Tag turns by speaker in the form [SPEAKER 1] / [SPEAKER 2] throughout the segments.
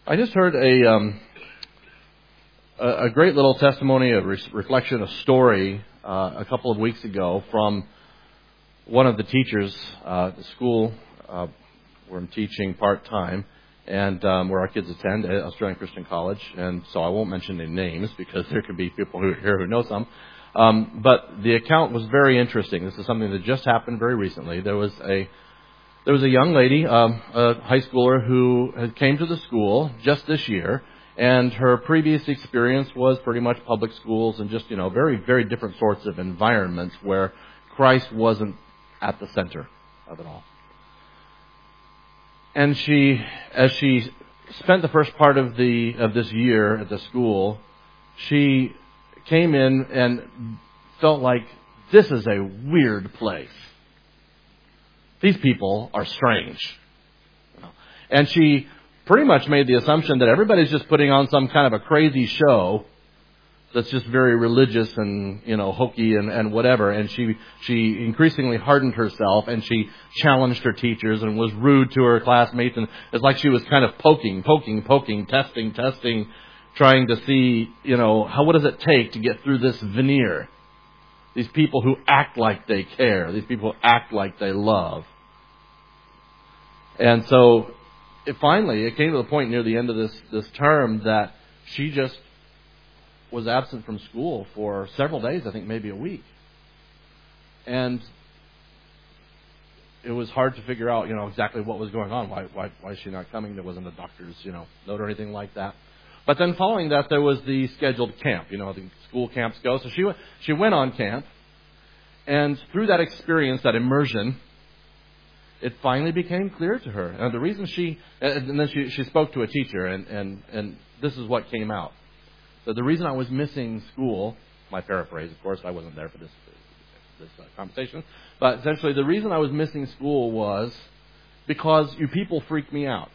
[SPEAKER 1] I just heard a great little testimony, a reflection, a story a couple of weeks ago from one of the teachers at the school where I'm teaching part-time and where our kids attend, Australian Christian College. And so I won't mention any names because there could be people here who know some. But the account was very interesting. This is something that just happened very recently. There was a young lady, a high schooler, who had came to the school just this year, and her previous experience was pretty much public schools and just, very, very different sorts of environments where Christ wasn't at the center of it all. And as she spent the first part of this year at the school, she came in and felt like this is a weird place. These people are strange. And she pretty much made the assumption that everybody's just putting on some kind of a crazy show that's just very religious and, hokey and whatever. And she increasingly hardened herself, and she challenged her teachers and was rude to her classmates. And it's like she was kind of poking, testing, trying to see, what does it take to get through this veneer? These people who act like they care. These people who act like they love. And so it came to the point near the end of this term that she just was absent from school for several days, I think maybe a week. And it was hard to figure out, exactly what was going on. Why is she not coming? There wasn't a doctor's, note or anything like that. But then following that, there was the scheduled camp. The school camps go. So she went on camp. And through that experience, that immersion, it finally became clear to her. And the reason and then she spoke to a teacher, and this is what came out. So the reason I was missing school, my paraphrase, of course, I wasn't there for this conversation, but essentially the reason I was missing school was because you people freak me out.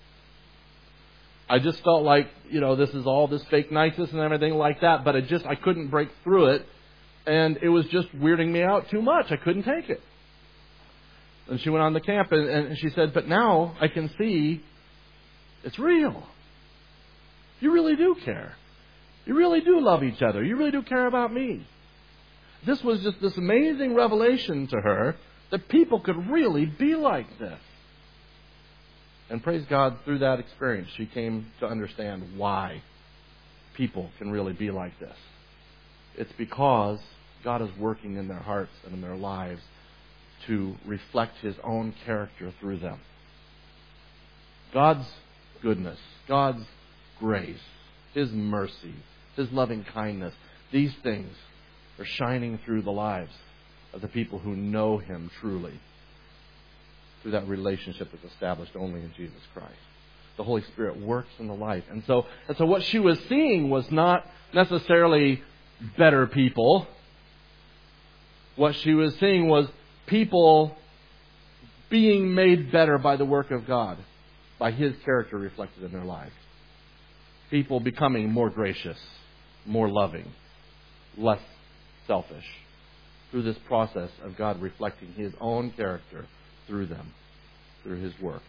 [SPEAKER 1] I just felt like, this is all this fake niceness and everything like that, but I couldn't break through it, and it was just weirding me out too much. I couldn't take it. And she went on the camp, and she said, but now I can see it's real. You really do care. You really do love each other. You really do care about me. This was just this amazing revelation to her that people could really be like this. And praise God, through that experience, she came to understand why people can really be like this. It's because God is working in their hearts and in their lives to reflect His own character through them. God's goodness, God's grace, His mercy, His loving kindness, these things are shining through the lives of the people who know Him truly, through that relationship that's established only in Jesus Christ. The Holy Spirit works in the life. And so what she was seeing was not necessarily better people. What she was seeing was people being made better by the work of God, by His character reflected in their lives. People becoming more gracious, more loving, less selfish, through this process of God reflecting His own character through them, through His work.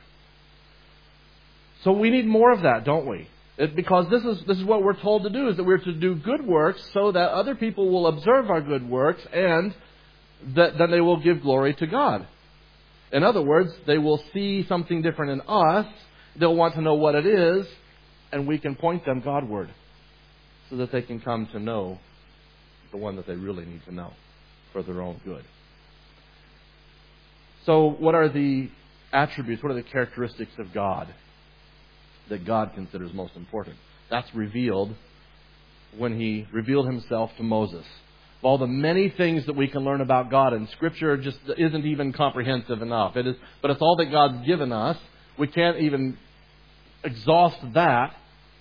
[SPEAKER 1] So we need more of that, don't we? Because this is what we're told to do, is that we're to do good works so that other people will observe our good works, and that then they will give glory to God. In other words, they will see something different in us, they'll want to know what it is, and we can point them Godward so that they can come to know the one that they really need to know for their own good. So what are the attributes, what are the characteristics of God that God considers most important? That's revealed when He revealed Himself to Moses. Of all the many things that we can learn about God, and Scripture just isn't even comprehensive enough. But it's all that God's given us. We can't even exhaust that.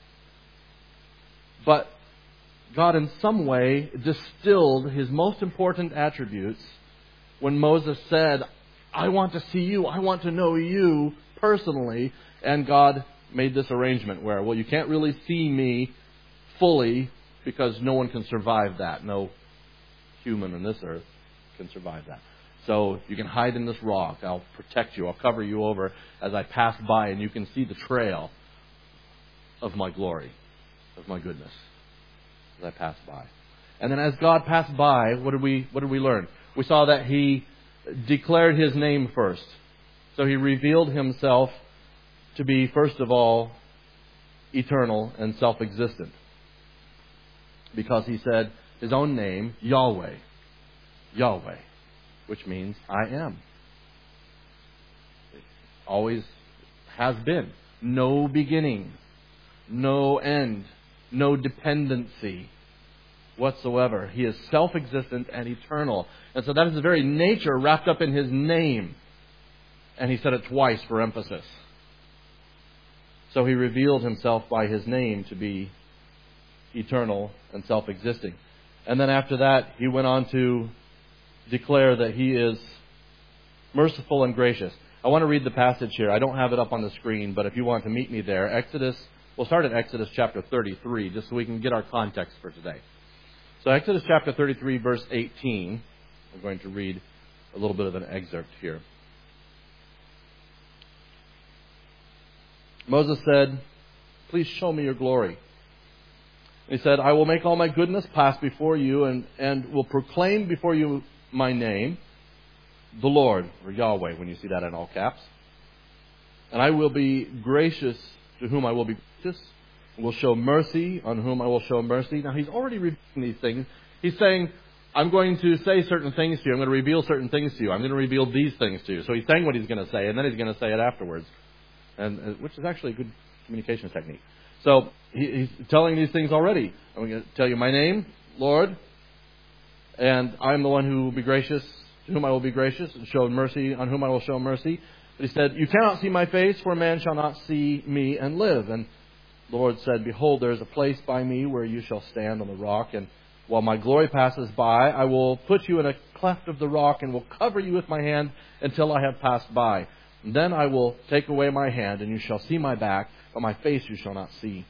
[SPEAKER 1] But God in some way distilled His most important attributes when Moses said, I want to see you, I want to know you personally. And God made this arrangement where, you can't really see me fully because no one can survive that. No human on this earth can survive that. So you can hide in this rock. I'll protect you. I'll cover you over as I pass by, and you can see the trail. of my glory, of my goodness, as I pass by. And then as God passed by, what did we learn? We saw that He declared His name first. So He revealed Himself to be, first of all, eternal and self-existent. Because He said His own name, Yahweh. Yahweh, which means I am. It always has been. No beginning, no end, no dependency whatsoever. He is self-existent and eternal. And so that is the very nature wrapped up in His name. And He said it twice for emphasis. So He revealed Himself by His name to be eternal and self-existing. And then after that, He went on to declare that He is merciful and gracious. I want to read the passage here. I don't have it up on the screen, but if you want to meet me there, we'll start at Exodus chapter 33, just so we can get our context for today. So Exodus chapter 33, verse 18. I'm going to read a little bit of an excerpt here. Moses said, "Please show me your glory." He said, "I will make all my goodness pass before you and will proclaim before you my name, the Lord," or Yahweh, when you see that in all caps. "And I will be gracious to whom I will be gracious, and will show mercy on whom I will show mercy." Now, He's already revealing these things. He's saying, I'm going to say certain things to you. I'm going to reveal certain things to you. I'm going to reveal these things to you. So He's saying what He's going to say, and then He's going to say it afterwards, and which is actually a good communication technique. So He's telling these things already. I'm going to tell you my name, Lord, and I'm the one who will be gracious, to whom I will be gracious, and show mercy on whom I will show mercy. But He said, "You cannot see my face, for man shall not see me and live." And the Lord said, "Behold, there is a place by me where you shall stand on the rock, and while my glory passes by, I will put you in a cleft of the rock and will cover you with my hand until I have passed by. And then I will take away my hand, and you shall see my back, but my face you shall not see."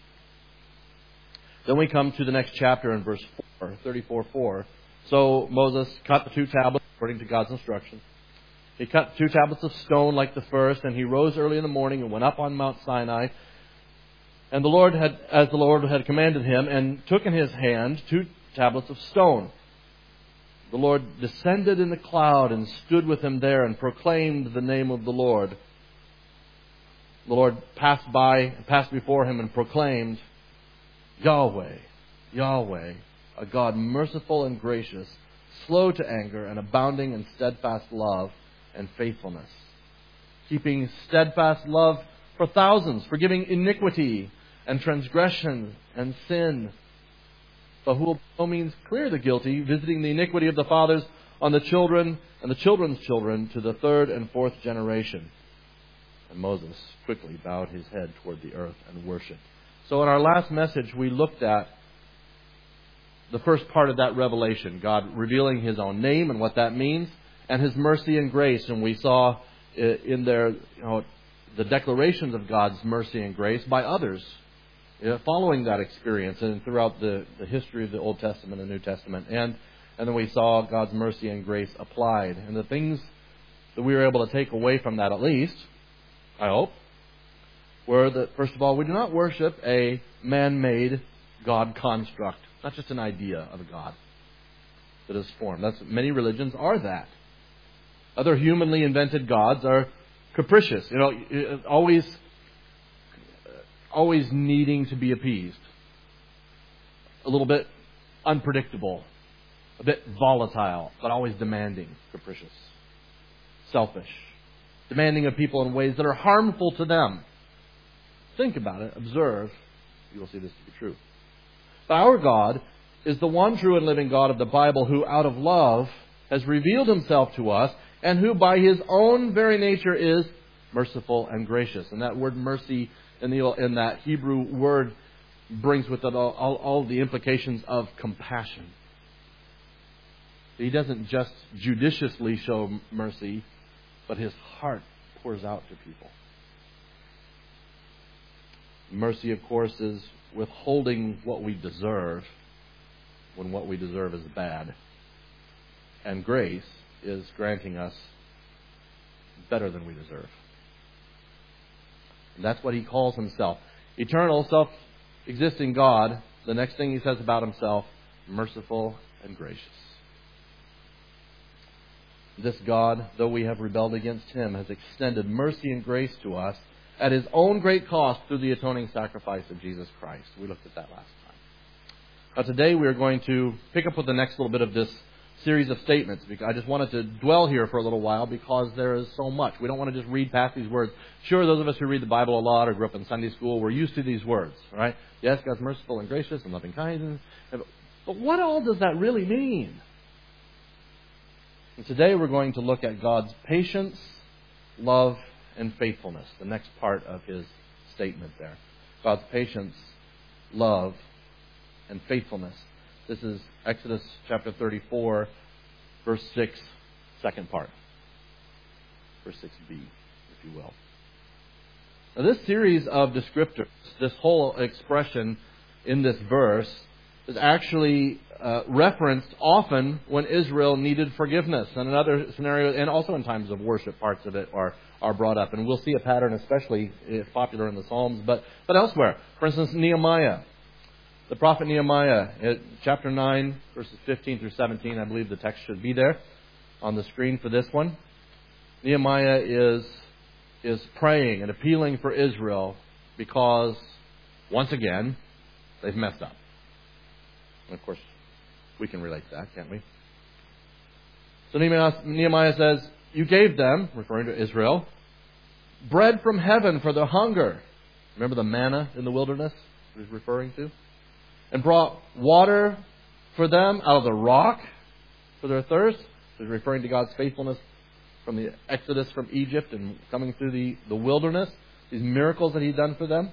[SPEAKER 1] Then we come to the next chapter in verse 4, 34:4. "So Moses cut the 2 tablets according to God's instruction. He cut 2 tablets of stone like the first, and he rose early in the morning and went up on Mount Sinai. And as the Lord had commanded him, and took in his hand 2 tablets of stone. The Lord descended in the cloud and stood with him there and proclaimed the name of the Lord. The Lord passed before him and proclaimed, Yahweh, Yahweh, a God merciful and gracious, slow to anger and abounding in steadfast love and faithfulness, keeping steadfast love for thousands, forgiving iniquity and transgression and sin, but who will by no means clear the guilty, visiting the iniquity of the fathers on the children and the children's children to the 3rd and 4th generation. And Moses quickly bowed his head toward the earth and worshipped. So in our last message, we looked at the first part of that revelation, God revealing His own name and what that means, and His mercy and grace. And we saw in there, the declarations of God's mercy and grace by others following that experience and throughout the history of the Old Testament and New Testament. And then we saw God's mercy and grace applied. And the things that we were able to take away from that, at least, I hope, were that, first of all, we do not worship a man-made God construct. Not just an idea of a God that is formed. Many religions are that. Other humanly invented gods are capricious. Always needing to be appeased. A little bit unpredictable. A bit volatile, but always demanding. Capricious. Selfish. Demanding of people in ways that are harmful to them. Think about it. Observe. You will see this to be true. But our God is the one true and living God of the Bible, who out of love has revealed Himself to us, and who by His own very nature is merciful and gracious. And that word mercy in that Hebrew word brings with it all the implications of compassion. He doesn't just judiciously show mercy, but His heart pours out to people. Mercy, of course, is withholding what we deserve when what we deserve is bad. And grace is granting us better than we deserve. And that's what He calls Himself. eternal, self-existing God, the next thing he says about himself, merciful and gracious. This God, though we have rebelled against him, has extended mercy and grace to us at his own great cost through the atoning sacrifice of Jesus Christ. We looked at that last time. Now today we are going to pick up with the next little bit of this series of statements, because I just wanted to dwell here for a little while because there is so much. We don't want to just read past these words. Sure, those of us who read the Bible a lot or grew up in Sunday school, we're used to these words, right? Yes, God's merciful and gracious and loving kindness. But what all does that really mean? And today we're going to look at God's patience, love, and faithfulness, the next part of his statement there. God's patience, love, and faithfulness. This is Exodus chapter 34, verse 6, second part. Verse 6b, if you will. Now this series of descriptors, this whole expression in this verse, is actually referenced often when Israel needed forgiveness. And another scenario, and also in times of worship, parts of it are brought up. And we'll see a pattern, especially popular in the Psalms, but elsewhere. For instance, Nehemiah. The prophet Nehemiah, chapter 9, verses 15 through 17, I believe the text should be there on the screen for this one. Nehemiah is praying and appealing for Israel because, once again, they've messed up. And of course, we can relate to that, can't we? So Nehemiah says, you gave them, referring to Israel, bread from heaven for their hunger. Remember the manna in the wilderness he's referring to? And brought water for them out of the rock for their thirst. He's referring to God's faithfulness from the exodus from Egypt and coming through the wilderness. These miracles that he'd done for them.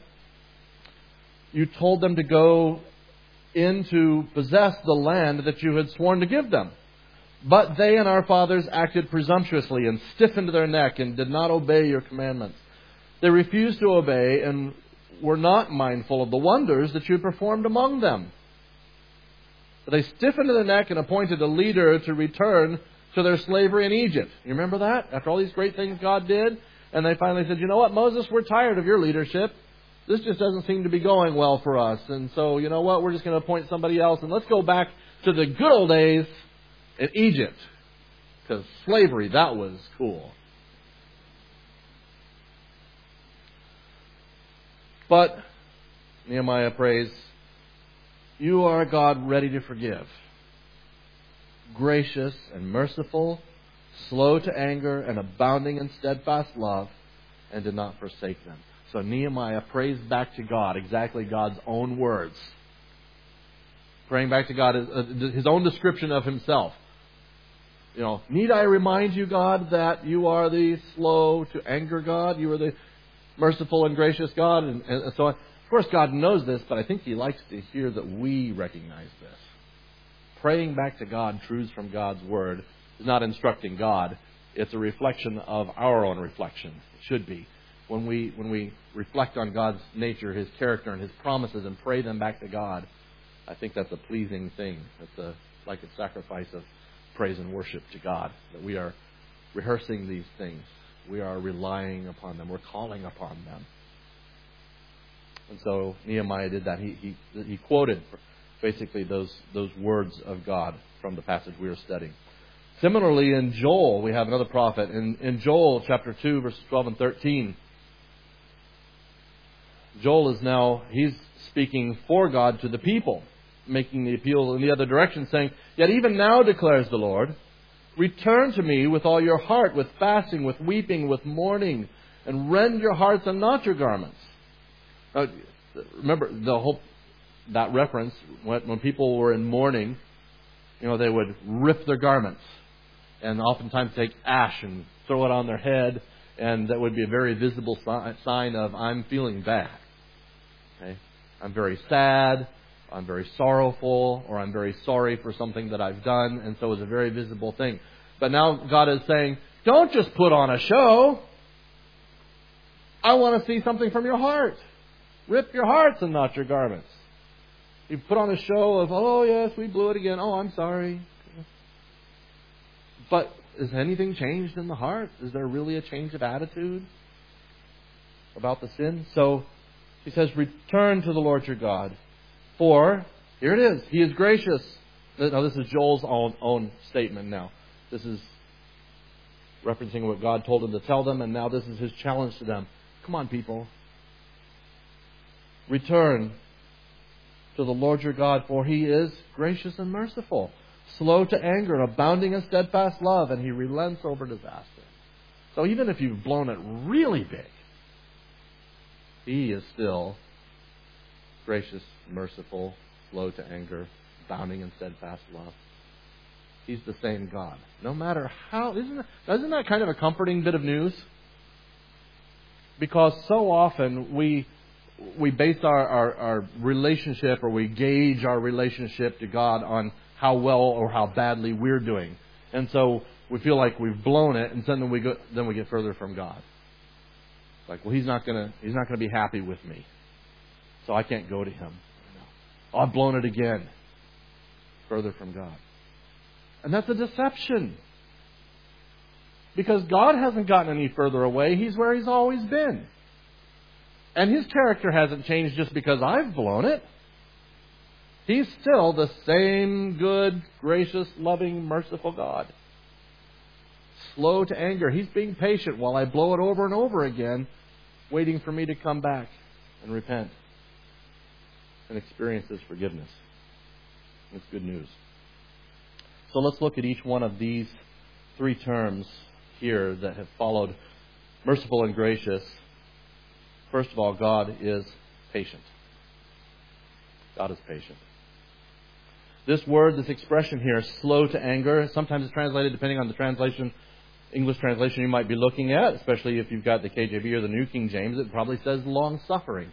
[SPEAKER 1] You told them to go in to possess the land that you had sworn to give them. But they and our fathers acted presumptuously and stiffened their neck and did not obey your commandments. They refused to obey and were not mindful of the wonders that you had performed among them. But they stiffened their neck and appointed a leader to return to their slavery in Egypt. You remember that? After all these great things God did? And they finally said, you know what, Moses, we're tired of your leadership. This just doesn't seem to be going well for us. And so, you know what, we're just going to appoint somebody else. And let's go back to the good old days in Egypt. Because slavery, that was cool. But Nehemiah prays, you are a God ready to forgive, gracious and merciful, slow to anger and abounding in steadfast love, and did not forsake them. So Nehemiah prays back to God, exactly God's own words. Praying back to God, his own description of himself. You know, need I remind you, God, that you are the slow to anger God? You are the merciful and gracious God, and so on. Of course, God knows this, but I think he likes to hear that we recognize this. Praying back to God truths from God's Word is not instructing God. It's a reflection of our own reflection. It should be. When we reflect on God's nature, his character, and his promises and pray them back to God, I think that's a pleasing thing. It's like a sacrifice of praise and worship to God, that we are rehearsing these things. We are relying upon them. We're calling upon them. And so Nehemiah did that. He quoted basically those words of God from the passage we were studying. Similarly, in Joel, we have another prophet. In Joel chapter 2, verses 12 and 13, Joel he's speaking for God to the people, making the appeal in the other direction, saying, yet even now declares the Lord, return to me with all your heart, with fasting, with weeping, with mourning, and rend your hearts and not your garments. Remember that reference, when people were in mourning, they would rip their garments and oftentimes take ash and throw it on their head, and that would be a very visible sign of, I'm feeling bad. Okay? I'm very sad, I'm very sorrowful, or I'm very sorry for something that I've done, and so it's a very visible thing. But now God is saying, don't just put on a show. I want to see something from your heart. Rip your hearts and not your garments. You put on a show of, oh yes, we blew it again. Oh, I'm sorry. But has anything changed in the heart? Is there really a change of attitude about the sin? So He says, return to the Lord your God. For, here it is, He is gracious. Now this is Joel's own statement now. This is referencing what God told him to tell them, and now this is his challenge to them. Come on, people. Return to the Lord your God, for He is gracious and merciful, slow to anger and abounding in steadfast love, and He relents over disaster. So even if you've blown it really big, He is still gracious, merciful, slow to anger, abounding in steadfast love. He's the same God. No matter how... Isn't that kind of a comforting bit of news? Because so often we base our relationship, or we gauge our relationship to God on how well or how badly we're doing. And so we feel like we've blown it, and then we get further from God. It's like, well, He's not gonna be happy with me, so I can't go to Him. Oh, I've blown it again. Further from God. And that's a deception. Because God hasn't gotten any further away. He's where He's always been. And His character hasn't changed just because I've blown it. He's still the same good, gracious, loving, merciful God. Slow to anger. He's being patient while I blow it over and over again, waiting for me to come back and repent and experience His forgiveness. It's good news. So let's look at each one of these three terms here that have followed merciful and gracious. First of all, God is patient. God is patient. This word, this expression here, slow to anger, sometimes it's translated, depending on the translation, English translation you might be looking at, especially if you've got the KJV or the New King James, it probably says long-suffering.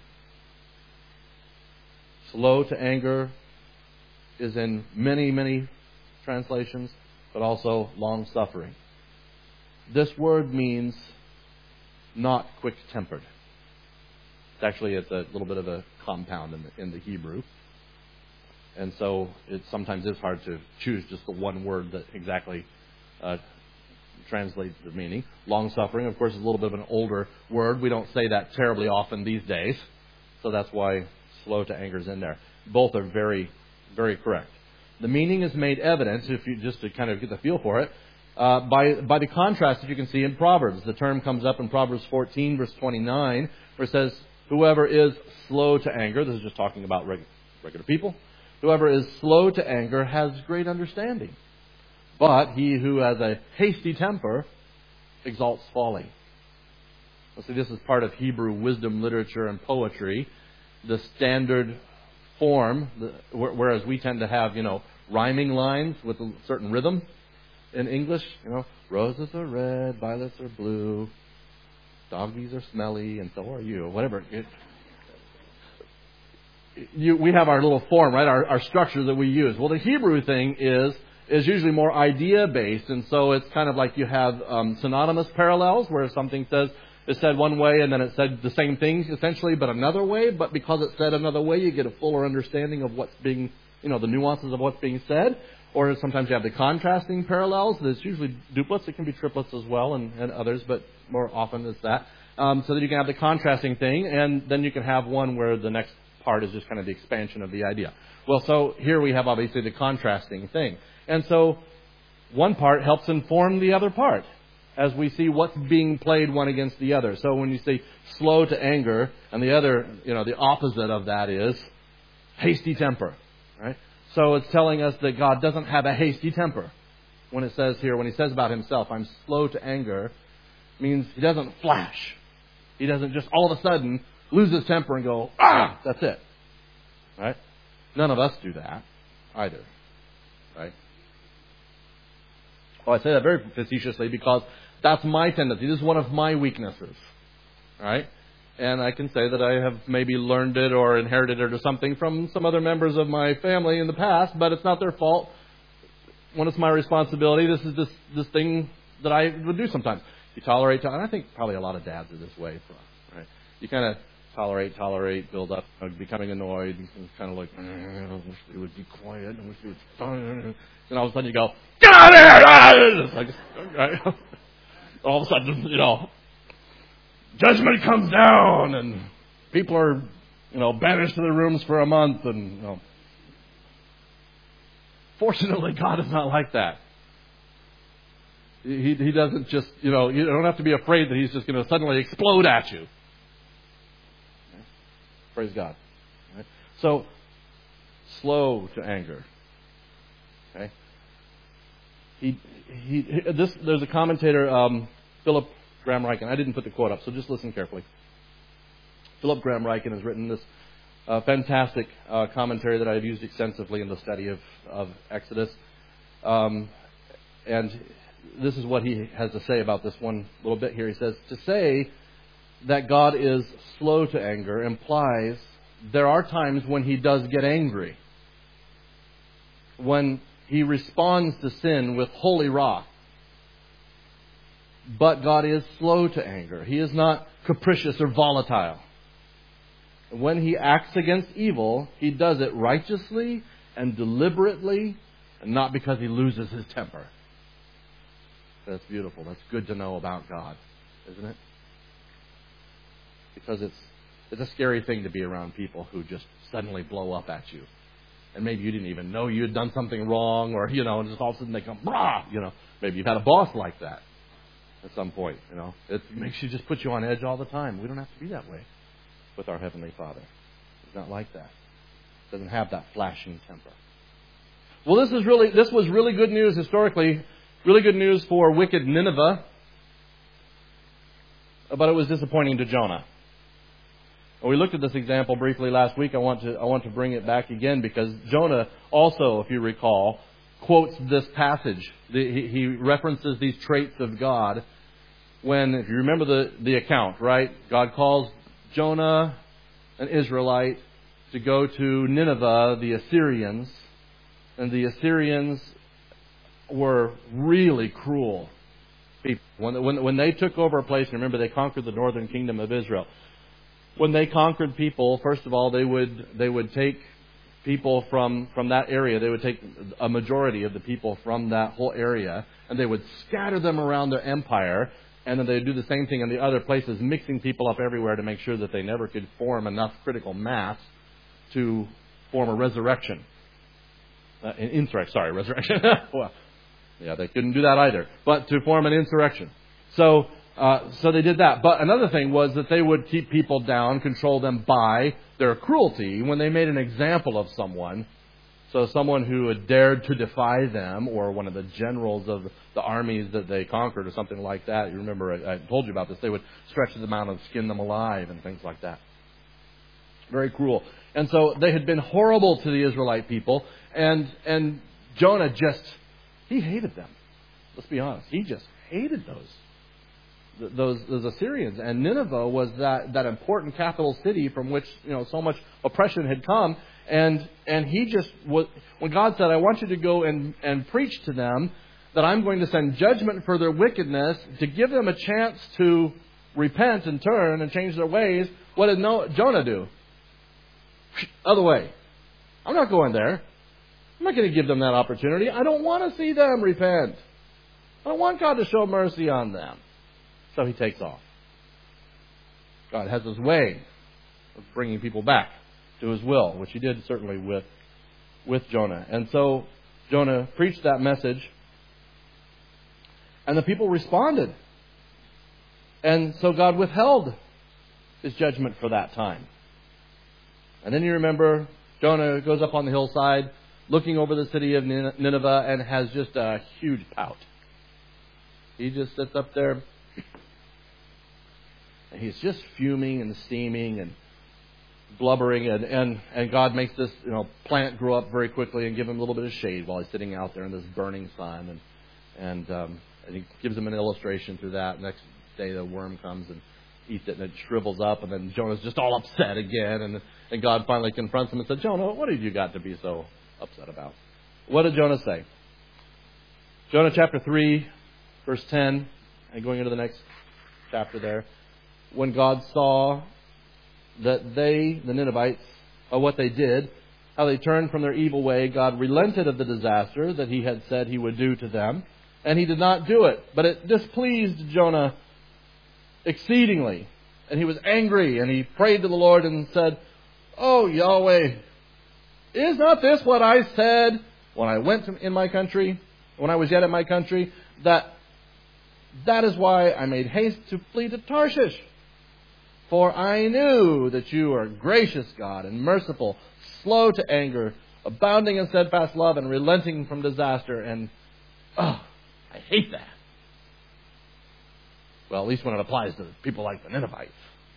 [SPEAKER 1] Slow to anger is in many, many translations, but also long-suffering. This word means not quick-tempered. It's a little bit of a compound in the Hebrew. And so it sometimes is hard to choose just the one word that exactly translates the meaning. Long-suffering, of course, is a little bit of an older word. We don't say that terribly often these days. So that's why slow to anger is in there. Both are very, very correct. The meaning is made evident, if you just to kind of get the feel for it, by the contrast that you can see in Proverbs. The term comes up in Proverbs 14, verse 29, where it says, whoever is slow to anger, this is just talking about regular people, whoever is slow to anger has great understanding. But he who has a hasty temper exalts folly. Let's see, this is part of Hebrew wisdom literature and poetry. The standard form, whereas we tend to have, rhyming lines with a certain rhythm in English. Roses are red, violets are blue, doggies are smelly, and so are you. Whatever. We have our little form, right? Our structure that we use. Well, the Hebrew thing is usually more idea-based, and so it's kind of like you have synonymous parallels, where something is said one way, and then it said the same thing, essentially, but another way. But because it's said another way, you get a fuller understanding of what's being, the nuances of what's being said. Or sometimes you have the contrasting parallels. There's usually duplets. It can be triplets as well, and others, but more often it's that. So that you can have the contrasting thing, and then you can have one where the next part is just kind of the expansion of the idea. Well, so here we have obviously the contrasting thing. And so one part helps inform the other part as we see what's being played one against the other. So when you say slow to anger, and the other, the opposite of that is hasty temper, right? So it's telling us that God doesn't have a hasty temper. When it says here, when He says about Himself, I'm slow to anger, means He doesn't flash. He doesn't just all of a sudden lose His temper and go, that's it. Right? None of us do that either. Right? Well, I say that very facetiously because that's my tendency. This is one of my weaknesses. Right? And I can say that I have maybe learned it or inherited it or something from some other members of my family in the past, but it's not their fault. When it's my responsibility, this is this thing that I would do sometimes. You tolerate, and I think probably a lot of dads are this way. Right? You kind of tolerate, build up, becoming annoyed, and kind of like, I wish they would be quiet, I wish they would stop. And all of a sudden you go, get out of here! It's like, right? All of a sudden, judgment comes down, and people are banished to their rooms for a month. And fortunately, God is not like that. He doesn't just, you don't have to be afraid that He's just going to suddenly explode at you. Okay. Praise God. Right. So, slow to anger. Okay. There's a commentator, Philip Graham Ryken. I didn't put the quote up, so just listen carefully. Philip Graham Ryken has written this fantastic commentary that I've used extensively in the study of Exodus. And this is what he has to say about this one little bit here. He says, to say that God is slow to anger implies there are times when He does get angry. When He responds to sin with holy wrath. But God is slow to anger. He is not capricious or volatile. When He acts against evil, He does it righteously and deliberately, and not because He loses His temper. That's beautiful. That's good to know about God, isn't it? Because it's a scary thing to be around people who just suddenly blow up at you. And maybe you didn't even know you had done something wrong, or, and just all of a sudden they come, brah, Maybe you've had a boss like that at some point, It makes you just put you on edge all the time. We don't have to be that way with our Heavenly Father. He's not like that. He doesn't have that flashing temper. Well, this was really good news historically. Really good news for wicked Nineveh, but it was disappointing to Jonah. We looked at this example briefly last week. I want to bring it back again because Jonah also, if you recall, quotes this passage. He references these traits of God when, if you remember the account, right? God calls Jonah, an Israelite, to go to Nineveh, the Assyrians, and the Assyrians were really cruel people. When they took over a place, remember they conquered the northern kingdom of Israel. When they conquered people, first of all, they would take people from that area. They would take a majority of the people from that whole area, and they would scatter them around their empire, and then they would do the same thing in the other places, mixing people up everywhere to make sure that they never could form enough critical mass to form a resurrection. Resurrection. Well, yeah, they couldn't do that either. But to form an insurrection. So they did that. But another thing was that they would keep people down, control them by their cruelty. When they made an example of someone, so someone who had dared to defy them, or one of the generals of the armies that they conquered, or something like that. You remember I told you about this. They would stretch them out and skin them alive and things like that. Very cruel. And so they had been horrible to the Israelite people, and Jonah he hated them. Let's be honest. He just hated those Assyrians. And Nineveh was that important capital city from which so much oppression had come. And he just was, when God said, I want you to go and preach to them that I'm going to send judgment for their wickedness to give them a chance to repent and turn and change their ways, what did Jonah do? Other way. I'm not going there. I'm not going to give them that opportunity. I don't want to see them repent. I don't want God to show mercy on them. So he takes off. God has His way of bringing people back to His will, which He did certainly with Jonah. And so Jonah preached that message, and the people responded. And so God withheld His judgment for that time. And then you remember Jonah goes up on the hillside, looking over the city of Nineveh, and has just a huge pout. He just sits up there, and he's just fuming and steaming and blubbering, and God makes this plant grow up very quickly and give him a little bit of shade while he's sitting out there in this burning sun, and he gives him an illustration through that. Next day the worm comes and eats it, and it shrivels up, and then Jonah's just all upset again, and God finally confronts him and said, Jonah, what have you got to be so upset about? What did Jonah say? Jonah chapter 3, verse 10, and going into the next chapter there, when God saw that they, the Ninevites, what they did, how they turned from their evil way, God relented of the disaster that He had said He would do to them, and He did not do it. But it displeased Jonah exceedingly, and he was angry, and he prayed to the Lord and said, Oh, Yahweh, is not this what I said when I went in my country, when I was yet in my country, that is why I made haste to flee to Tarshish? For I knew that you are gracious God and merciful, slow to anger, abounding in steadfast love, and relenting from disaster. And, I hate that. Well, at least when it applies to people like the Ninevites.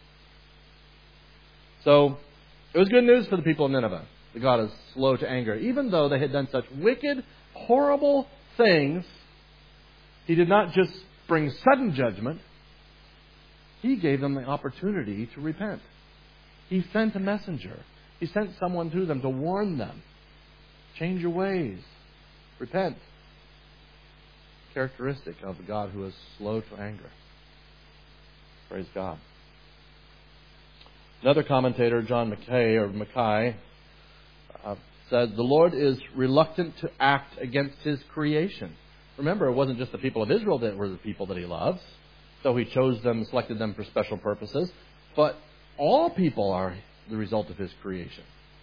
[SPEAKER 1] So, it was good news for the people of Nineveh that God is slow to anger. Even though they had done such wicked, horrible things, He did not just bring sudden judgment. He gave them the opportunity to repent. He sent a messenger. He sent someone to them to warn them. Change your ways. Repent. Characteristic of the God who is slow to anger. Praise God. Another commentator, John Mackay, said, the Lord is reluctant to act against His creation. Remember, it wasn't just the people of Israel that were the people that He loves. So He chose them, selected them for special purposes. But all people are the result of His creation.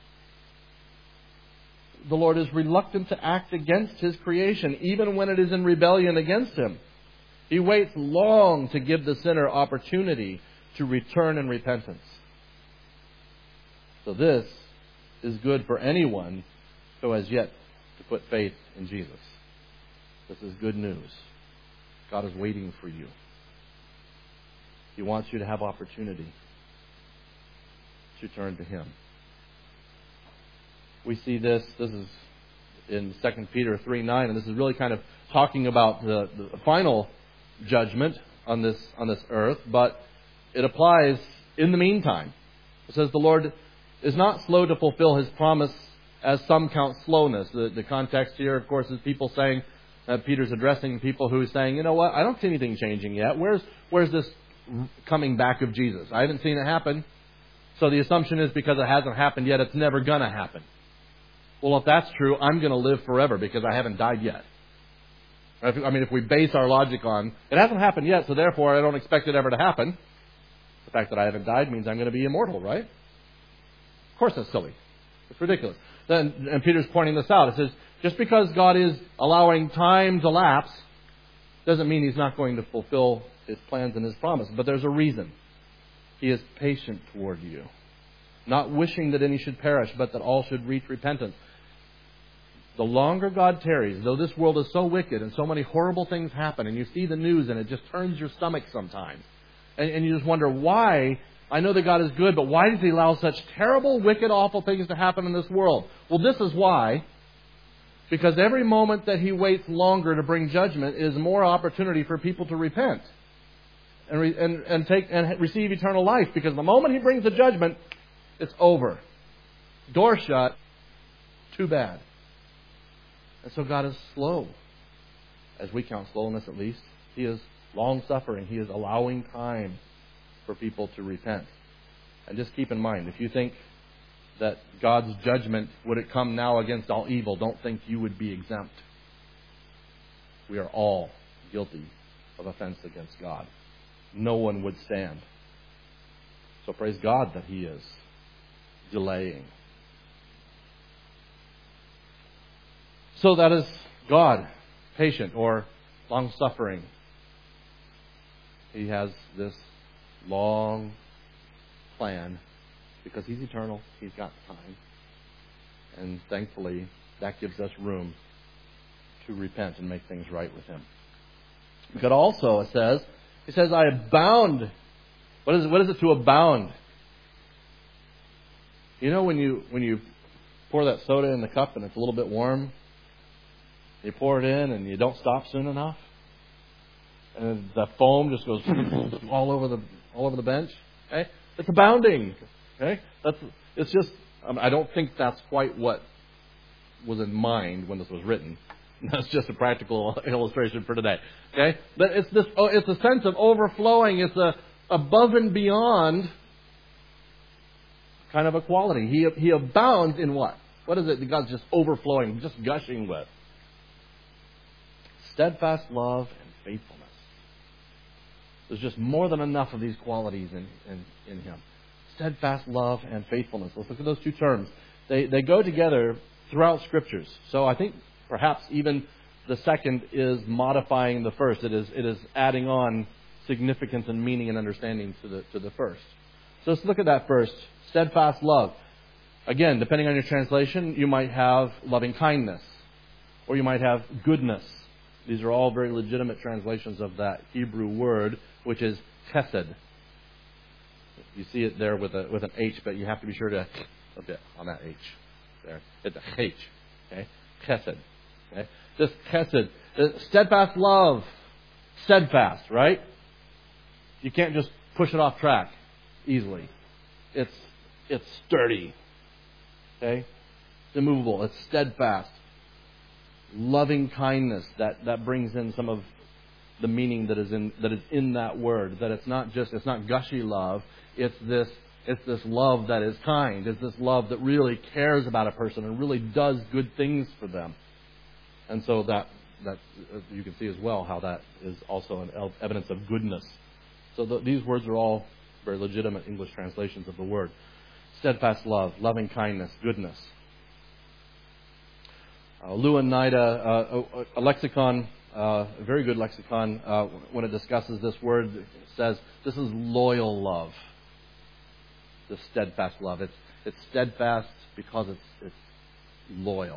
[SPEAKER 1] The Lord is reluctant to act against His creation, even when it is in rebellion against Him. He waits long to give the sinner opportunity to return in repentance. So this is good for anyone who has yet to put faith in Jesus. This is good news. God is waiting for you. He wants you to have opportunity to turn to Him. We see this is in 2 Peter 3:9, and this is really kind of talking about the final judgment on this earth, but it applies in the meantime. It says the Lord is not slow to fulfill His promise, as some count slowness. The context here, of course, is people saying, Peter's addressing people who are saying, you know what, I don't see anything changing yet. Where's this coming back of Jesus? I haven't seen it happen. So the assumption is because it hasn't happened yet, it's never going to happen. Well, if that's true, I'm going to live forever because I haven't died yet. If we base our logic on, it hasn't happened yet, so therefore I don't expect it ever to happen. The fact that I haven't died means I'm going to be immortal, right? Of course that's silly. It's ridiculous. And Peter's pointing this out. It says, just because God is allowing time to lapse doesn't mean He's not going to fulfill His plans and His promise. But there's a reason. He is patient toward you, not wishing that any should perish, but that all should reach repentance. The longer God tarries, though this world is so wicked and so many horrible things happen, and you see the news and it just turns your stomach sometimes, and you just wonder why. I know that God is good, but why does He allow such terrible, wicked, awful things to happen in this world? Well, this is why. Because every moment that He waits longer to bring judgment is more opportunity for people to repent and receive eternal life. Because the moment He brings the judgment, it's over. Door shut. Too bad. And so God is slow, as we count slowness at least. He is long-suffering. He is allowing time for people to repent. And just keep in mind, if you think that God's judgment would it come now against all evil, don't think you would be exempt. We are all guilty of offense against God. No one would stand. So praise God that He is delaying. So that is God, patient or long-suffering. He has this long plan because He's eternal. He's got time. And thankfully, that gives us room to repent and make things right with Him. But also, it says, I abound. What is it to abound? You know when you pour that soda in the cup and it's a little bit warm, you pour it in and you don't stop soon enough, and the foam just goes all over the bench. Okay, it's abounding. Okay, I don't think that's quite what was in mind when this was written. That's just a practical illustration for today. Okay, but it's a sense of overflowing. It's a above and beyond kind of a quality. He abounds in what? What is it that God's just overflowing, just gushing with? Steadfast love and faithfulness. There's just more than enough of these qualities in Him. Steadfast love and faithfulness. Let's look at those two terms. They go together throughout Scriptures. So I think perhaps even the second is modifying the first. It is adding on significance and meaning and understanding to the first. So let's look at that first. Steadfast love. Again, depending on your translation, you might have loving kindness, or you might have goodness. These are all very legitimate translations of that Hebrew word, which is chesed. You see it there with an H, but you have to be sure to a bit on that H. There, it's a H. Okay, chesed. Okay, this chesed, steadfast love, steadfast, right? You can't just push it off track easily. It's sturdy. Okay, it's immovable. It's steadfast. Loving kindness that brings in some of the meaning that is in that word. That it's not gushy love. It's this love that is kind. It's this love that really cares about a person and really does good things for them. And so that you can see as well how that is also an evidence of goodness. So these words are all very legitimate English translations of the word. Steadfast love, loving kindness, goodness. Louw-Nida, a lexicon, a very good lexicon, when it discusses this word, it says this is loyal love. This steadfast love. It's steadfast because it's loyal.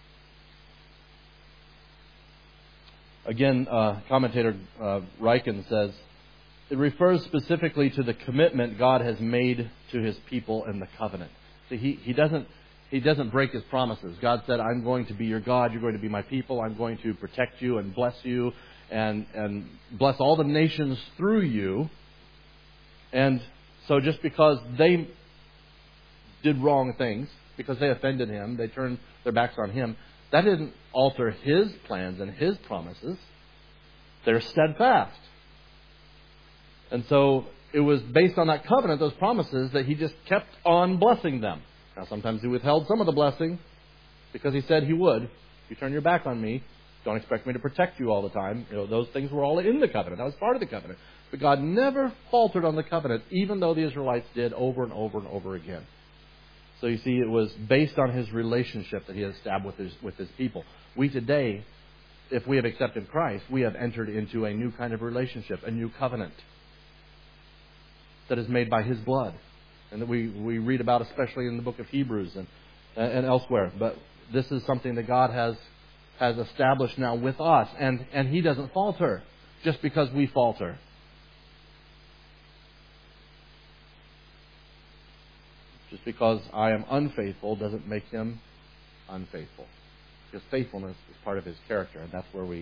[SPEAKER 1] Again, commentator Ryken says, it refers specifically to the commitment God has made to His people in the covenant. See, He doesn't break His promises. God said, I'm going to be your God, you're going to be my people, I'm going to protect you and bless you and bless all the nations through you. And so just because they did wrong things, because they offended Him, they turned their backs on Him, that didn't alter His plans and His promises. They're steadfast. And so it was based on that covenant, those promises, that He just kept on blessing them. Now, sometimes He withheld some of the blessing because He said He would. If you turn your back on me, don't expect me to protect you all the time. Those things were all in the covenant. That was part of the covenant. But God never faltered on the covenant, even though the Israelites did over and over and over again. So you see, it was based on His relationship that He had established with His people. We today, if we have accepted Christ, we have entered into a new kind of relationship, a new covenant that is made by His blood. And that we read about especially in the book of Hebrews and elsewhere. But this is something that God has established now with us. And He doesn't falter just because we falter. Just because I am unfaithful doesn't make Him unfaithful. Because faithfulness is part of His character. And that's where we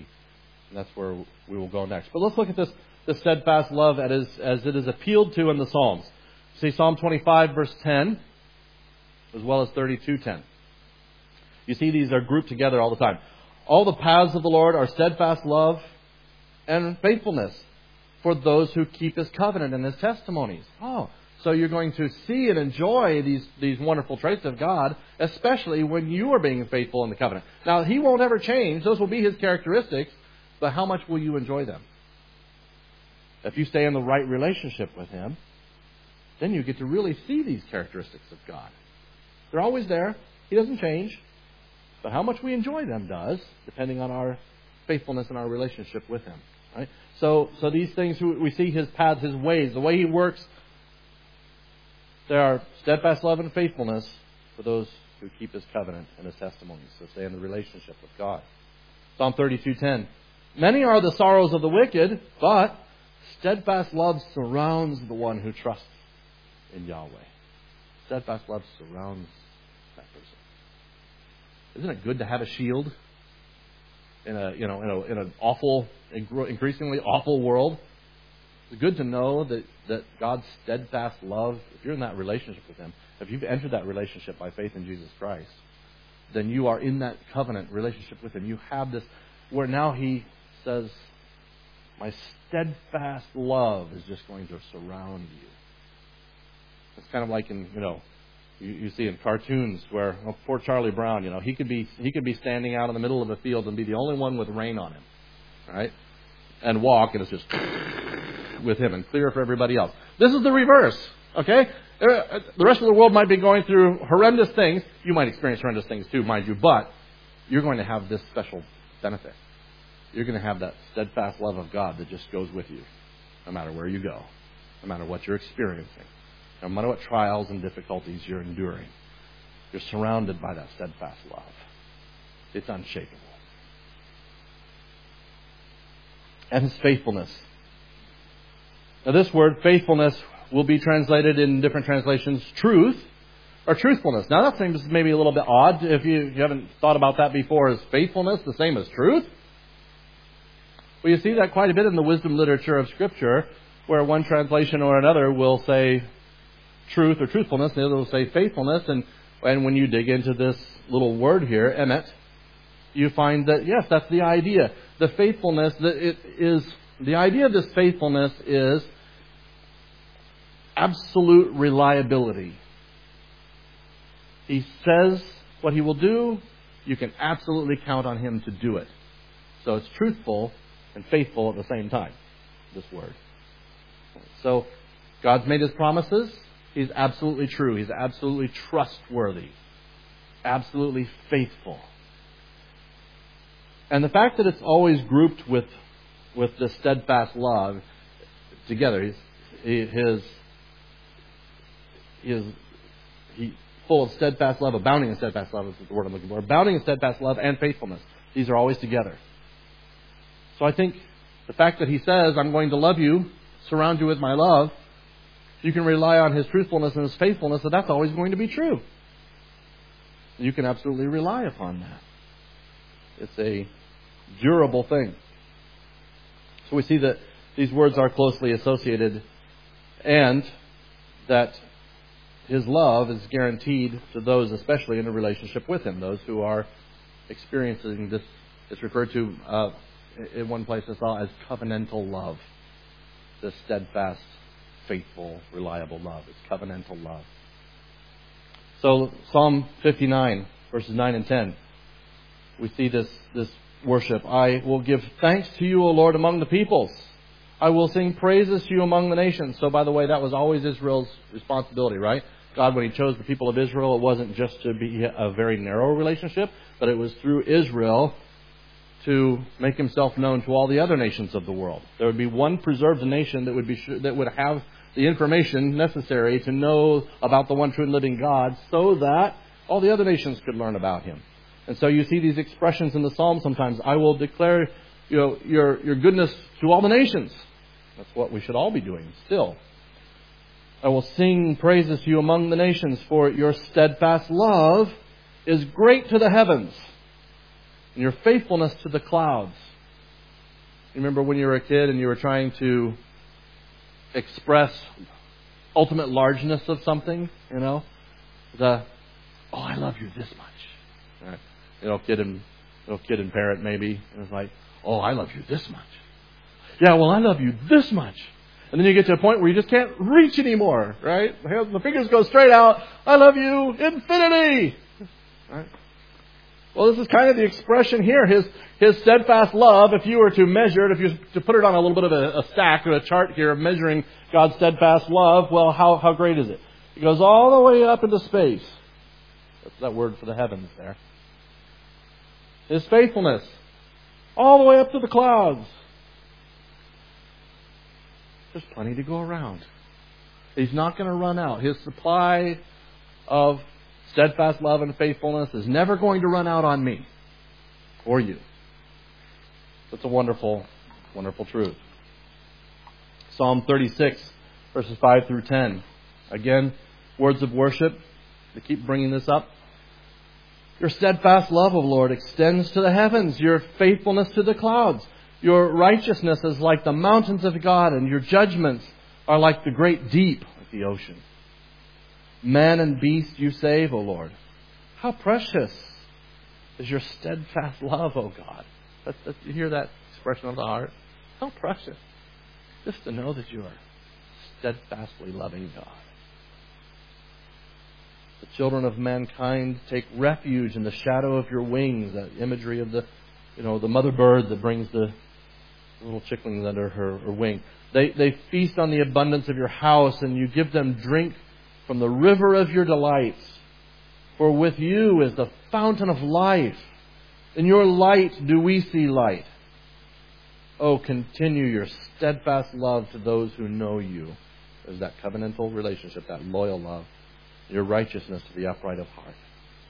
[SPEAKER 1] will go next. But let's look at this steadfast love as it is appealed to in the Psalms. See Psalm 25, verse 10, as well as 32:10. You see these are grouped together all the time. All the paths of the Lord are steadfast love and faithfulness for those who keep His covenant and His testimonies. Oh, so you're going to see and enjoy these wonderful traits of God, especially when you are being faithful in the covenant. Now, He won't ever change. Those will be His characteristics, but how much will you enjoy them? If you stay in the right relationship with Him, then you get to really see these characteristics of God. They're always there. He doesn't change. But how much we enjoy them does, depending on our faithfulness and our relationship with Him. Right? So these things, we see His paths, His ways, the way He works. There are steadfast love and faithfulness for those who keep His covenant and His testimonies. So stay in the relationship with God. Psalm 32:10. Many are the sorrows of the wicked, but steadfast love surrounds the one who trusts in Yahweh. Steadfast love surrounds that person. Isn't it good to have a shield in an awful, increasingly awful world? It's good to know that God's steadfast love, if you're in that relationship with Him, if you've entered that relationship by faith in Jesus Christ, then you are in that covenant relationship with Him. You have this, where now He says, my steadfast love is just going to surround you. It's kind of like in, you see in cartoons where poor Charlie Brown, he could be standing out in the middle of a field and be the only one with rain on him, right? And walk, and it's just with him and clear for everybody else. This is the reverse, okay? The rest of the world might be going through horrendous things. You might experience horrendous things too, mind you, but you're going to have this special benefit. You're going to have that steadfast love of God that just goes with you, no matter where you go, no matter what you're experiencing, no matter what trials and difficulties you're enduring. You're surrounded by that steadfast love. It's unshakable. And His faithfulness. Now this word, faithfulness, will be translated in different translations, truth or truthfulness. Now that seems maybe a little bit odd if you haven't thought about that before. Is faithfulness the same as truth? Well, you see that quite a bit in the wisdom literature of Scripture, where one translation or another will say truth or truthfulness, and the other will say faithfulness. And when you dig into this little word here, emet, you find that, yes, that's the idea. The faithfulness, the idea of this faithfulness is absolute reliability. He says what He will do, you can absolutely count on Him to do it. So it's truthful and faithful at the same time, this word. So God's made His promises. He's absolutely true. He's absolutely trustworthy. Absolutely faithful. And the fact that it's always grouped with the steadfast love together, he's full of steadfast love, abounding in steadfast love is the word I'm looking for. Abounding in steadfast love and faithfulness. These are always together. So I think the fact that He says, I'm going to love you, surround you with my love, you can rely on His truthfulness and His faithfulness, that that's always going to be true. You can absolutely rely upon that. It's a durable thing. So we see that these words are closely associated, and that His love is guaranteed to those, especially in a relationship with Him, those who are experiencing this. It's referred to in one place I saw as covenantal love. This steadfast, faithful, reliable love. It's covenantal love. So Psalm 59, verses 9 and 10, we see this worship. I will give thanks to you, O Lord, among the peoples. I will sing praises to you among the nations. So, by the way, that was always Israel's responsibility, right? God, when He chose the people of Israel, it wasn't just to be a very narrow relationship, but it was through Israel to make Himself known to all the other nations of the world. There would be one preserved nation that would have the information necessary to know about the one true and living God, so that all the other nations could learn about Him. And so you see these expressions in the Psalm sometimes. I will declare your goodness to all the nations. That's what we should all be doing still. I will sing praises to you among the nations, for your steadfast love is great to the heavens, and your faithfulness to the clouds. You remember when you were a kid and you were trying to express ultimate largeness of something, I love you this much. Right? Kid and parent maybe. And it's like, oh, I love you this much. Yeah, well, I love you this much. And then you get to a point where you just can't reach anymore, right? The fingers go straight out. I love you, infinity. Right? Well, this is kind of the expression here. His steadfast love, if you were to measure it, if you were to put it on a little bit of a stack or a chart here of measuring God's steadfast love, well, how great is it? It goes all the way up into space. That's that word for the heavens there. His faithfulness, all the way up to the clouds. There's plenty to go around. He's not going to run out. His supply of steadfast love and faithfulness is never going to run out on me or you. That's a wonderful, wonderful truth. Psalm 36, verses 5 through 10. Again, words of worship. They keep bringing this up. Your steadfast love, O Lord, extends to the heavens, your faithfulness to the clouds. Your righteousness is like the mountains of God, and your judgments are like the great deep, like the ocean. Man and beast you save, O Lord. How precious is your steadfast love, O God. You hear that expression of the heart? How precious. Just to know that you are steadfastly loving God. The children of mankind take refuge in the shadow of your wings. That imagery of the mother bird that brings the little chicklings under her wing. They feast on the abundance of your house, and you give them drink from the river of your delights. For with you is the fountain of life. In your light do we see light. Oh, continue your steadfast love to those who know you. There's that covenantal relationship, that loyal love. Your righteousness to the upright of heart.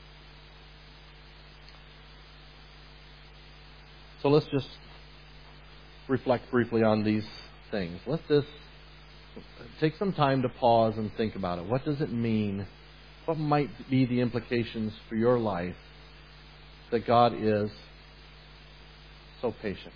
[SPEAKER 1] So let's just reflect briefly on these things. Let's just take some time to pause and think about it. What does it mean? What might be the implications for your life that God is so patient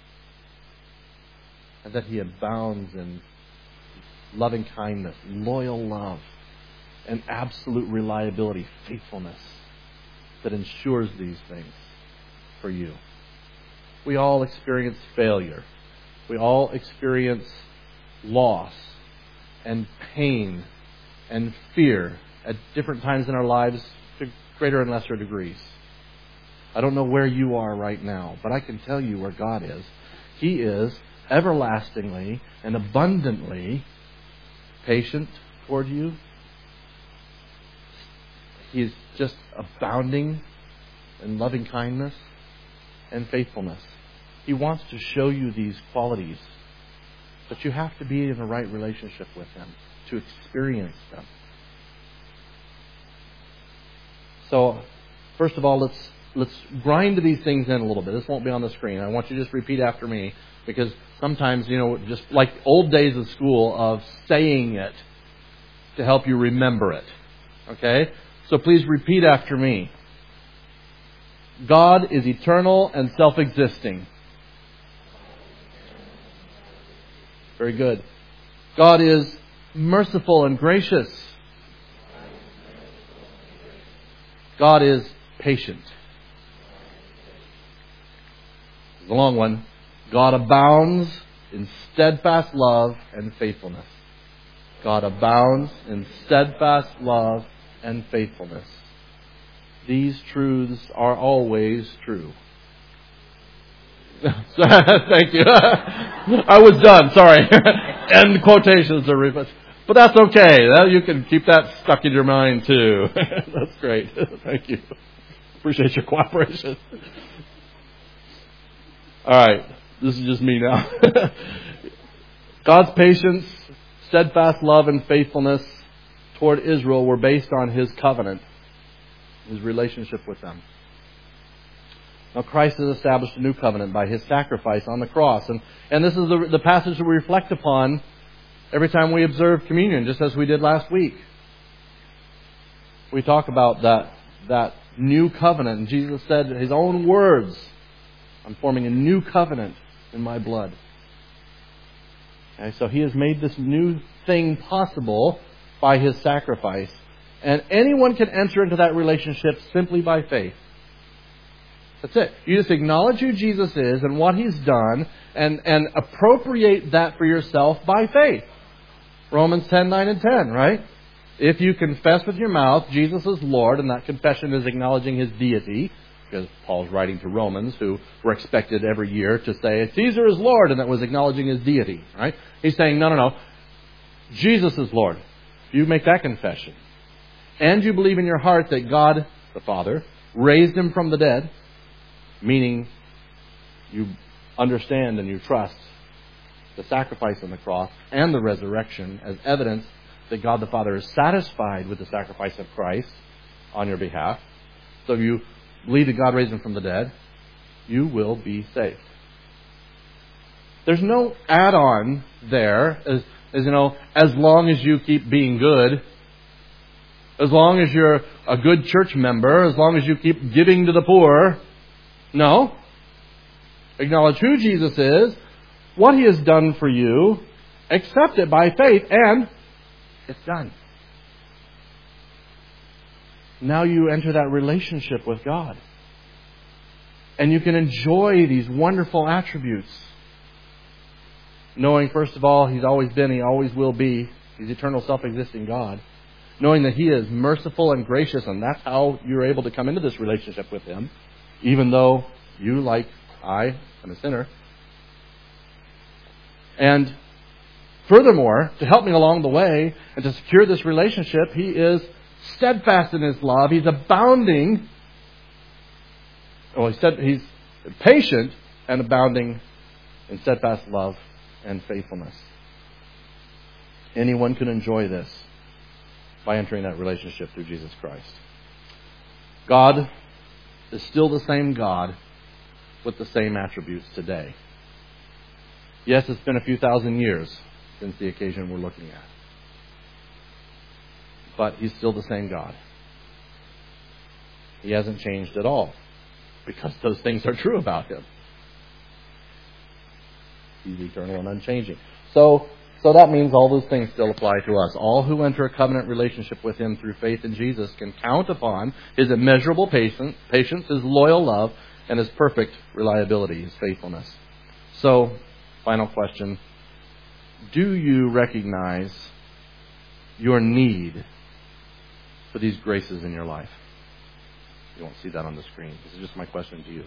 [SPEAKER 1] and that He abounds in loving kindness, loyal love, and absolute reliability, faithfulness that ensures these things for you? We all experience failure. We all experience loss and pain and fear at different times in our lives to greater and lesser degrees. I don't know where you are right now, but I can tell you where God is. He is everlastingly and abundantly patient toward you. He is just abounding in loving kindness and faithfulness. He wants to show you these qualities, but you have to be in the right relationship with Him to experience them. So, first of all, let's grind these things in a little bit. This won't be on the screen. I want you to just repeat after me, because sometimes, just like old days of school of saying it to help you remember it. Okay? So please repeat after me. God is eternal and self-existing. Very good. God is merciful and gracious. God is patient. The long one. God abounds in steadfast love and faithfulness. God abounds in steadfast love and faithfulness. These truths are always true. Thank you. I was done. Sorry. End quotations are replaced. But that's okay. You can keep that stuck in your mind too. That's great. Thank you. Appreciate your cooperation. All right. This is just me now. God's patience, steadfast love, and faithfulness toward Israel were based on His covenant, His relationship with them. Now Christ has established a new covenant by His sacrifice on the cross. And this is the passage that we reflect upon every time we observe communion, just as we did last week. We talk about that new covenant. And Jesus said His own words, I'm forming a new covenant in my blood. Okay, so He has made this new thing possible by His sacrifice. And anyone can enter into that relationship simply by faith. That's it. You just acknowledge who Jesus is and what He's done and appropriate that for yourself by faith. Romans 10:9 and 10, right? If you confess with your mouth Jesus is Lord, and that confession is acknowledging His deity, because Paul's writing to Romans who were expected every year to say Caesar is Lord, and that was acknowledging His deity, right? He's saying, no. Jesus is Lord. If you make that confession, and you believe in your heart that God, the Father, raised Him from the dead, meaning you understand and you trust the sacrifice on the cross and the resurrection as evidence that God the Father is satisfied with the sacrifice of Christ on your behalf. So if you believe that God raised Him from the dead, you will be saved. There's no add-on there, as long as you keep being good, as long as you're a good church member, as long as you keep giving to the poor. No. Acknowledge who Jesus is, what He has done for you, accept it by faith, and it's done. Now you enter that relationship with God. And you can enjoy these wonderful attributes. Knowing, first of all, He's always been, He always will be. He's eternal, self-existing God. Knowing that He is merciful and gracious, and that's how you're able to come into this relationship with Him, even though you, like I, am a sinner. And Furthermore, to help me along the way and to secure this relationship, He is steadfast in His love. He's abounding. Well, He said He's patient and abounding in steadfast love and faithfulness. Anyone can enjoy this by entering that relationship through Jesus Christ. God is still the same God with the same attributes today. Yes, it's been a few thousand years since the occasion we're looking at. But He's still the same God. He hasn't changed at all, because those things are true about Him. He's eternal and unchanging. So that means all those things still apply to us. All who enter a covenant relationship with Him through faith in Jesus can count upon His immeasurable patience, His loyal love, and His perfect reliability, His faithfulness. So, final question. Do you recognize your need for these graces in your life? You won't see that on the screen. This is just my question to you.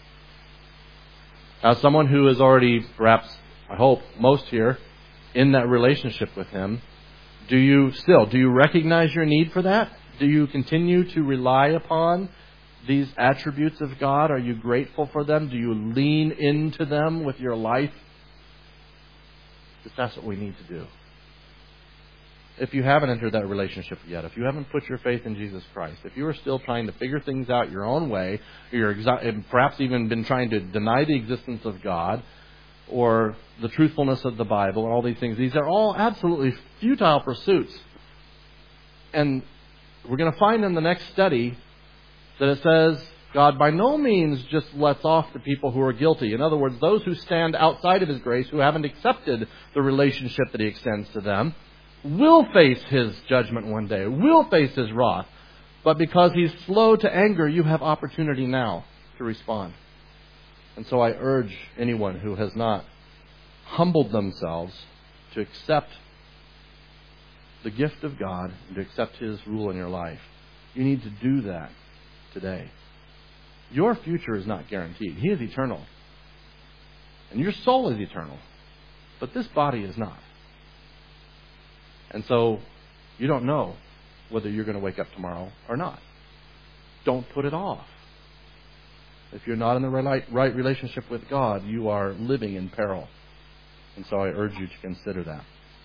[SPEAKER 1] As someone who is already, perhaps, I hope, most here, in that relationship with Him, do you recognize your need for that? Do you continue to rely upon these attributes of God? Are you grateful for them? Do you lean into them with your life? Because that's what we need to do. If you haven't entered that relationship yet, if you haven't put your faith in Jesus Christ, if you are still trying to figure things out your own way, or perhaps even been trying to deny the existence of God, or the truthfulness of the Bible, and all these things, these are all absolutely futile pursuits. And we're going to find in the next study that it says God by no means just lets off the people who are guilty. In other words, those who stand outside of His grace, who haven't accepted the relationship that He extends to them, will face His judgment one day, will face His wrath. But because He's slow to anger, you have opportunity now to respond. And so I urge anyone who has not humbled themselves to accept the gift of God and to accept His rule in your life. You need to do that today. Your future is not guaranteed. He is eternal. And your soul is eternal. But this body is not. And so you don't know whether you're going to wake up tomorrow or not. Don't put it off. If you're not in the right relationship with God, you are living in peril. And so I urge you to consider that.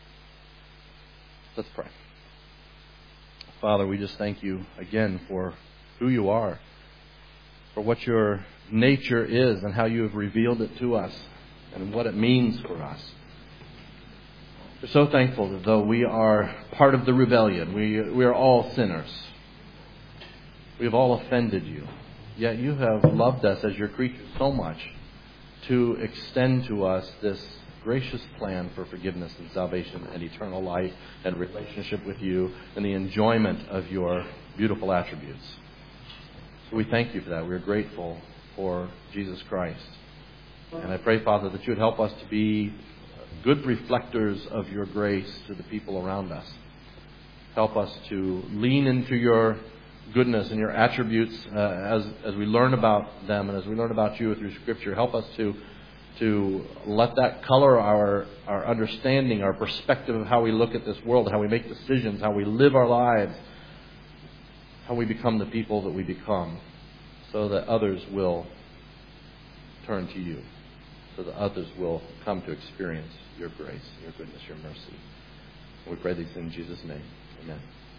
[SPEAKER 1] Let's pray. Father, we just thank You again for who You are, for what Your nature is and how You have revealed it to us and what it means for us. We're so thankful that though we are part of the rebellion, we are all sinners. We have all offended You. Yet You have loved us as Your creatures so much to extend to us this gracious plan for forgiveness and salvation and eternal life and relationship with You and the enjoyment of Your beautiful attributes. So we thank You for that. We're grateful for Jesus Christ. And I pray, Father, that You would help us to be good reflectors of Your grace to the people around us. Help us to lean into Your goodness and Your attributes as we learn about them and as we learn about You through Scripture. Help us to let that color our understanding, our perspective of how we look at this world, how we make decisions, how we live our lives, how we become the people that we become, so that others will turn to You, so that others will come to experience Your grace, Your goodness, Your mercy. And we pray these in Jesus' name. Amen.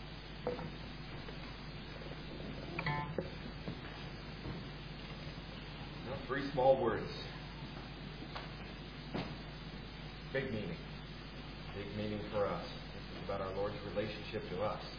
[SPEAKER 2] Now, 3 small words. Big meaning. Big meaning for us. This is about our Lord's relationship to us.